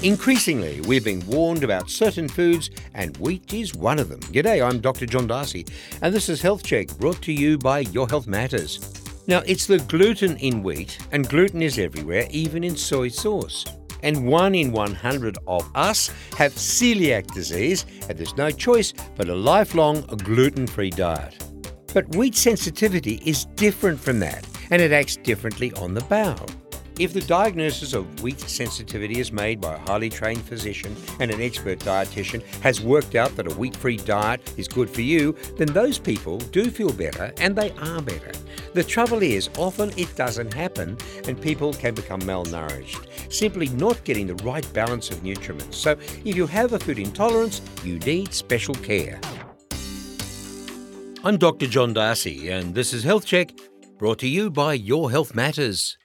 Increasingly, we're being warned about certain foods, and wheat is one of them. G'day, I'm Dr. John Darcy, and this is Health Check, brought to you by Your Health Matters. Now, it's the gluten in wheat, and gluten is everywhere, even in soy sauce. And 1 in 100 of us have celiac disease, and there's no choice but a lifelong gluten-free diet. But wheat sensitivity is different from that, and it acts differently on the bowel. If the diagnosis of wheat sensitivity is made by a highly trained physician and an expert dietitian has worked out that a wheat-free diet is good for you, then those people do feel better, and they are better. The trouble is, often it doesn't happen and people can become malnourished, simply not getting the right balance of nutriments. So if you have a food intolerance, you need special care. I'm Dr. John Darcy, and this is Health Check, brought to you by Your Health Matters.